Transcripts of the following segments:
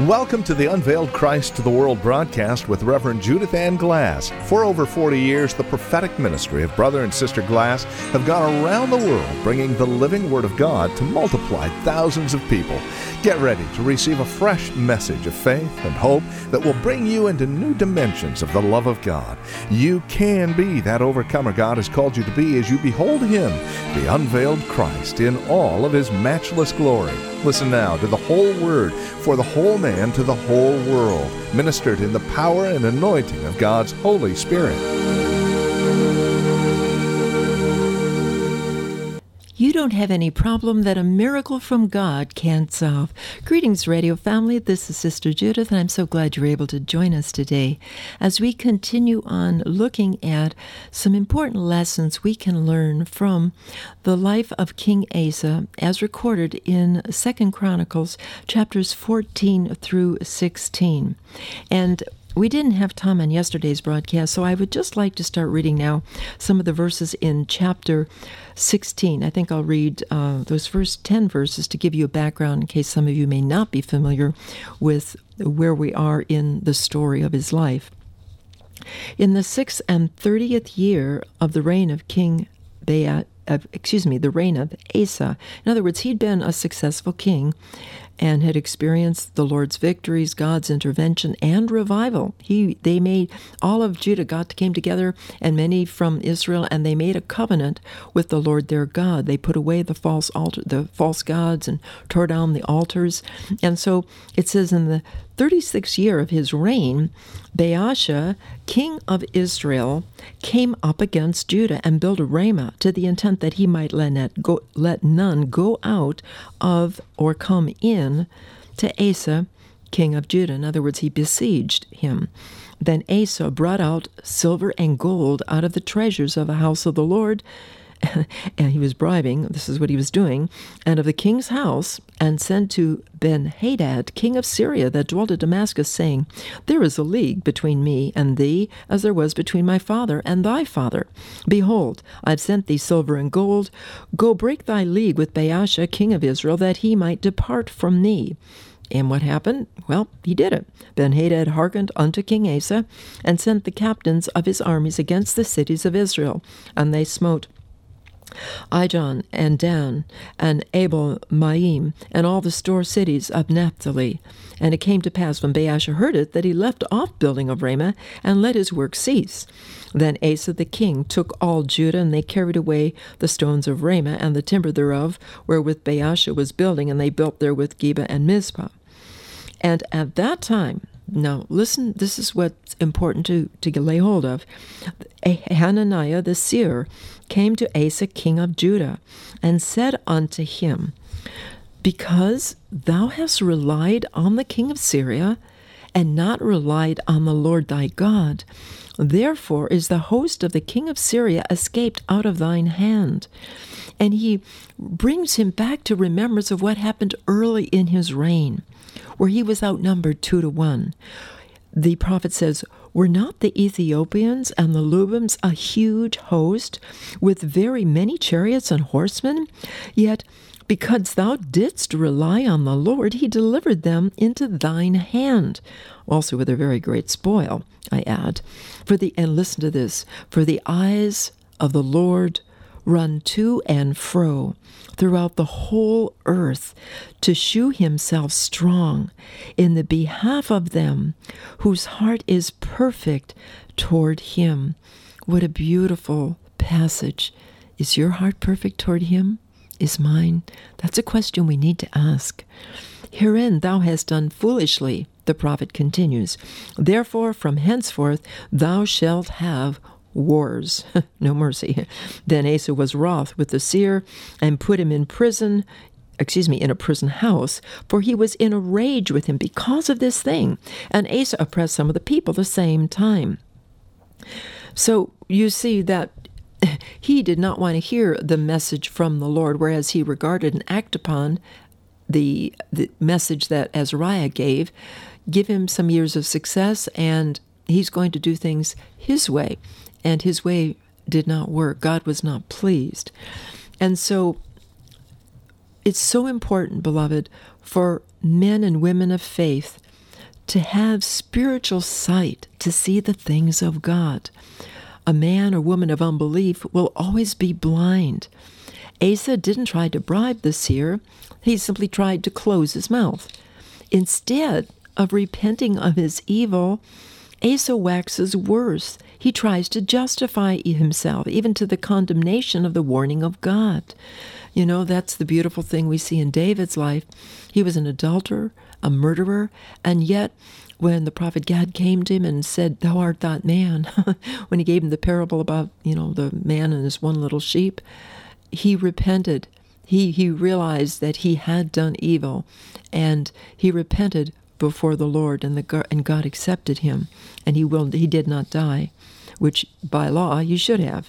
Welcome to the Unveiled Christ to the World broadcast with Reverend Judith Ann Glass. For over 40 years, the prophetic ministry of Brother and Sister Glass have gone around the world bringing the living Word of God to multiply thousands of people. Get ready to receive a fresh message of faith and hope that will bring you into new dimensions of the love of God. You can be that overcomer God has called you to be as you behold Him, the unveiled Christ, in all of His matchless glory. Listen now to the whole Word for the whole man to the whole world, ministered in the power and anointing of God's Holy Spirit. You don't have any problem that a miracle from God can't solve. Greetings, radio family. This is Sister Judith, and I'm so glad you're able to join us today as we continue on looking at some important lessons we can learn from the life of King Asa as recorded in 2 Chronicles chapters 14 through 16. And we didn't have time on yesterday's broadcast, so I would just like to start reading now some of the verses in chapter 16. I think I'll read those first 10 verses to give you a background in case some of you may not be familiar with where we are in the story of his life. In the 6th and 30th year of the reign of the reign of Asa. In other words, he'd been a successful king and had experienced the Lord's victories, God's intervention, and revival. They made, all of Judah came together, and many from Israel, and they made a covenant with the Lord their God. They put away the false gods, and tore down the altars. And so it says in the 36th year of his reign, Baasha, king of Israel, came up against Judah and built a Ramah to the intent that he might let none go out of or come in to Asa, king of Judah. In other words, he besieged him. Then Asa brought out silver and gold out of the treasures of the house of the Lord, and he was bribing, this is what he was doing, and of the king's house, and sent to Ben-Hadad, king of Syria, that dwelt at Damascus, saying, There is a league between me and thee, as there was between my father and thy father. Behold, I've sent thee silver and gold. Go break thy league with Baasha, king of Israel, that he might depart from thee. And what happened? Well, he did it. Ben-Hadad hearkened unto King Asa, and sent the captains of his armies against the cities of Israel, and they smote Ijon and Dan and Abel-Maim and all the store cities of Naphtali. And it came to pass when Baasha heard it that he left off building of Ramah and let his work cease. Then Asa the king took all Judah, and they carried away the stones of Ramah and the timber thereof, wherewith Baasha was building, and they built there with Geba and Mizpah. And at that time, now listen, this is what's important to lay hold of. Hananiah the seer came to Asa king of Judah, and said unto him, Because thou hast relied on the king of Syria, and not relied on the Lord thy God, therefore is the host of the king of Syria escaped out of thine hand. And he brings him back to remembrance of what happened early in his reign, where he was outnumbered 2-1. The prophet says, Were not the Ethiopians and the Lubims a huge host, with very many chariots and horsemen? Yet, because thou didst rely on the Lord, he delivered them into thine hand. Also with a very great spoil, I add. And listen to this, for the eyes of the Lord run to and fro throughout the whole earth, to shew himself strong in the behalf of them whose heart is perfect toward him. What a beautiful passage. Is your heart perfect toward him? Is mine? That's a question we need to ask. Herein thou hast done foolishly, the prophet continues. Therefore from henceforth thou shalt have wars. No mercy. Then Asa was wroth with the seer, and put him in a prison house, for he was in a rage with him because of this thing. And Asa oppressed some of the people the same time. So you see that he did not want to hear the message from the Lord, whereas he regarded and acted upon the message that Azariah gave. Give him some years of success, and he's going to do things his way. And his way did not work. God was not pleased. And so it's so important, beloved, for men and women of faith to have spiritual sight to see the things of God. A man or woman of unbelief will always be blind. Asa didn't try to bribe the seer. He simply tried to close his mouth. Instead of repenting of his evil, Asa waxes worse. He tries to justify himself, even to the condemnation of the warning of God. You know, that's the beautiful thing we see in David's life. He was an adulterer, a murderer, and yet when the prophet Gad came to him and said, "Thou art that man," when he gave him the parable about, the man and his one little sheep, he repented. He realized that he had done evil, and he repented before the Lord, and God accepted him, and he did not die, which by law he should have.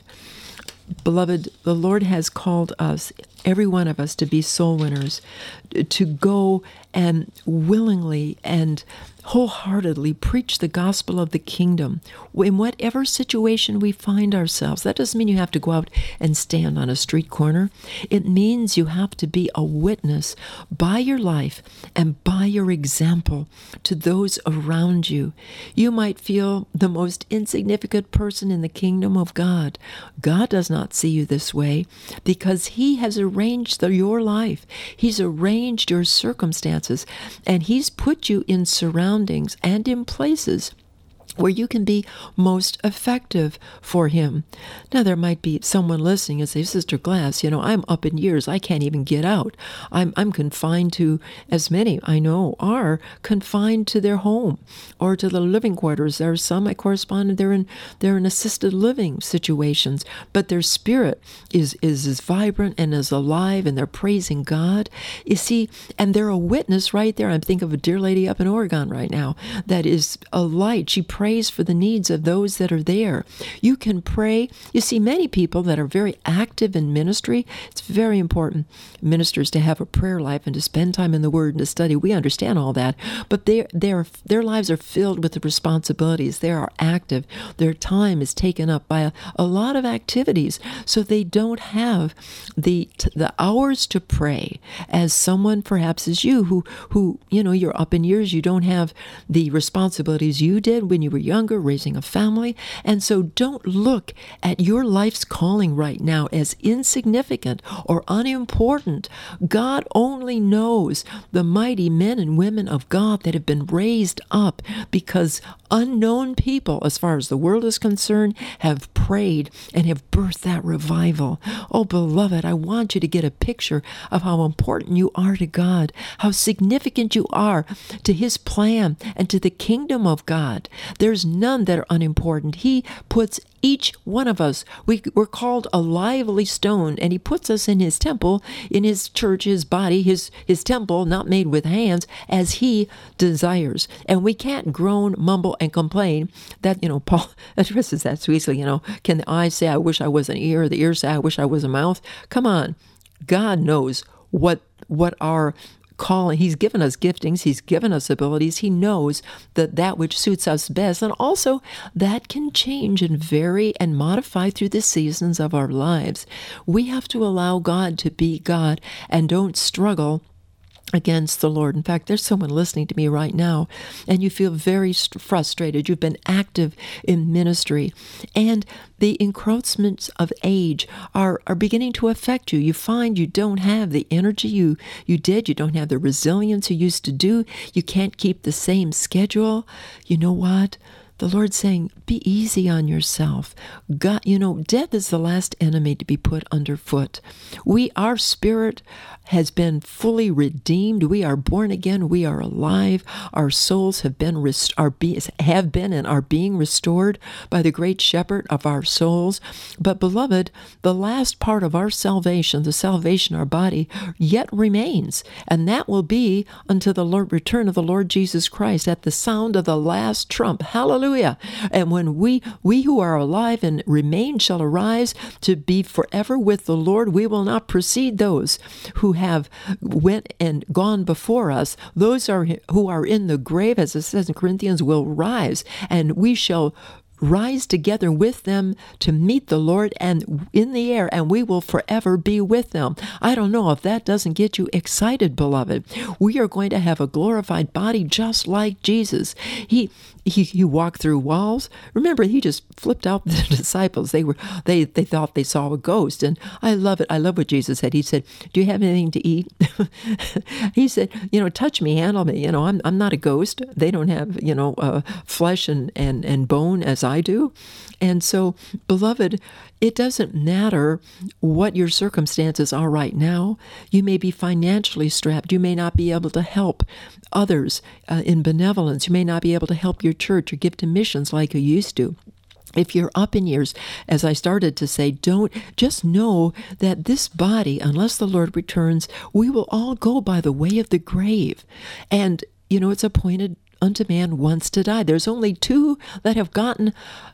Beloved, the Lord has called us, every one of us, to be soul winners, to go and willingly and wholeheartedly preach the gospel of the kingdom in whatever situation we find ourselves. That doesn't mean you have to go out and stand on a street corner. It means you have to be a witness by your life and by your example to those around you. You might feel the most insignificant person in the kingdom of God. God does not see you this way because He has arranged your life. He's arranged your circumstances, and He's put you in surroundings and in places where you can be most effective for Him. Now, there might be someone listening and say, "Sister Glass, I'm up in years. I can't even get out. I'm confined to," as many I know are, confined to their home or to the living quarters. There are some I correspond, they're in assisted living situations, but their spirit is as vibrant and as alive, and they're praising God. You see, and they're a witness right there. I'm thinking of a dear lady up in Oregon right now that is a light. She prays for the needs of those that are there. You can pray. You see, many people that are very active in ministry, it's very important, ministers, to have a prayer life and to spend time in the Word and to study. We understand all that, but their lives are filled with the responsibilities. They are active. Their time is taken up by a lot of activities, so they don't have the hours to pray as someone perhaps as you who you're up in years. You don't have the responsibilities you did when you were younger, raising a family. And so don't look at your life's calling right now as insignificant or unimportant. God only knows the mighty men and women of God that have been raised up because unknown people, as far as the world is concerned, have prayed and have birthed that revival. Oh, beloved, I want you to get a picture of how important you are to God, how significant you are to His plan and to the kingdom of God. There's none that are unimportant. He puts each one of us, we're called a lively stone, and He puts us in His temple, in His church, His body, His temple, not made with hands, as He desires. And we can't groan, mumble, and complain. That, Paul addresses that sweetly, can the eye say, "I wish I was an ear," the ear say, "I wish I was a mouth"? Come on. God knows what our calling. He's given us giftings. He's given us abilities. He knows that which suits us best. And also that can change and vary and modify through the seasons of our lives. We have to allow God to be God and don't struggle against the Lord. In fact, there's someone listening to me right now, and you feel very frustrated. You've been active in ministry, and the encroachments of age are beginning to affect you. You find you don't have the energy you did. You don't have the resilience you used to do. You can't keep the same schedule. You know what? The Lord's saying, be easy on yourself. God, death is the last enemy to be put underfoot. Our spirit has been fully redeemed. We are born again. We are alive. Our souls have been and are being restored by the great shepherd of our souls. But beloved, the last part of our salvation, the salvation of our body, yet remains. And that will be until the return of the Lord Jesus Christ at the sound of the last trump. Hallelujah. And when we who are alive and remain shall arise to be forever with the Lord, we will not precede those who have went and gone before us. Those who are in the grave, as it says in Corinthians, will rise, and we shall rise together with them to meet the Lord and in the air, and we will forever be with them. I don't know if that doesn't get you excited, beloved. We are going to have a glorified body just like Jesus. He walked through walls. Remember, he just flipped out the disciples. They thought they saw a ghost, and I love it. I love what Jesus said. He said, "Do you have anything to eat?" He said, "Touch me, handle me. I'm not a ghost. They don't have flesh and bone as I do." And so, beloved, it doesn't matter what your circumstances are right now. You may be financially strapped. You may not be able to help others in benevolence. You may not be able to help your church or give to missions like you used to. If you're up in years, as I started to say, just know that this body, unless the Lord returns, we will all go by the way of the grave. And, it's appointed unto man once to die. There's only two that have gotten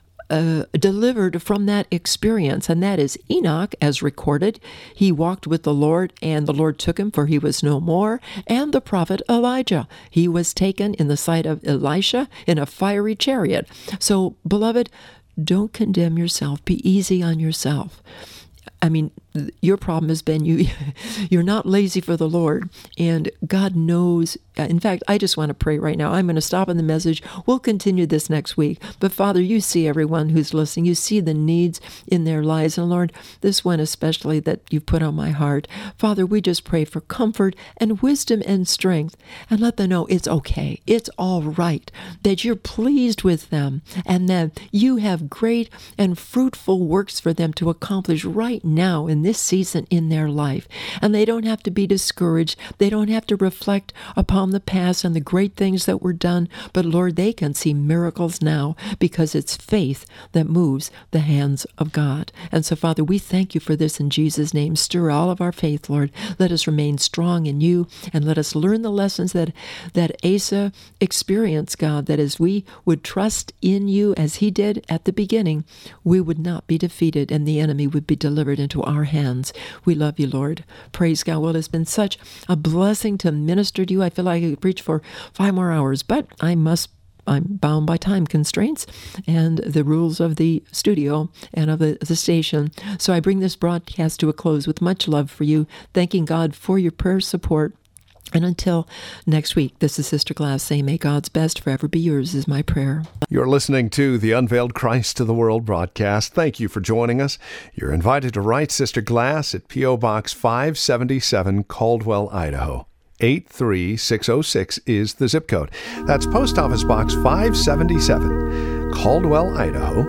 delivered from that experience, and that is Enoch, as recorded. He walked with the Lord, and the Lord took him, for he was no more. And the prophet Elijah, he was taken in the sight of Elisha in a fiery chariot. So, beloved, don't condemn yourself. Be easy on yourself. I mean, your problem has been you're not lazy for the Lord, and God knows. In fact, I just want to pray right now. I'm going to stop in the message. We'll continue this next week. But Father, you see everyone who's listening. You see the needs in their lives. And Lord, this one especially that you've put on my heart. Father, we just pray for comfort and wisdom and strength, and let them know it's okay. It's all right, that you're pleased with them, and that you have great and fruitful works for them to accomplish right now in this season in their life. And they don't have to be discouraged. They don't have to reflect upon the past and the great things that were done. But Lord, they can see miracles now because it's faith that moves the hands of God. And so, Father, we thank you for this in Jesus' name. Stir all of our faith, Lord. Let us remain strong in you, and let us learn the lessons that Asa experienced, God, that as we would trust in you as he did at the beginning, we would not be defeated and the enemy would be delivered into our hands. We love you, Lord. Praise God. Well, it's been such a blessing to minister to you. I feel like I could preach for 5 more hours, but I'm bound by time constraints and the rules of the studio and of the station. So I bring this broadcast to a close with much love for you, thanking God for your prayer support. And until next week, this is Sister Glass saying, may God's best forever be yours is my prayer. You're listening to the Unveiled Christ to the World broadcast. Thank you for joining us. You're invited to write Sister Glass at P.O. Box 577, Caldwell, Idaho. 83606 is the zip code. That's Post Office Box 577, Caldwell, Idaho.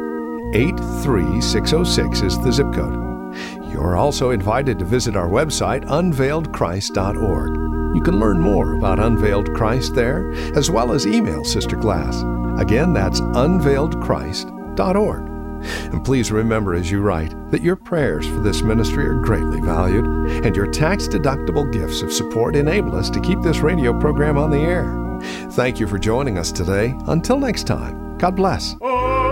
83606 is the zip code. You're also invited to visit our website, unveiledchrist.org. You can learn more about Unveiled Christ there, as well as email Sister Glass. Again, that's unveiledchrist.org. And please remember as you write that your prayers for this ministry are greatly valued, and your tax-deductible gifts of support enable us to keep this radio program on the air. Thank you for joining us today. Until next time, God bless.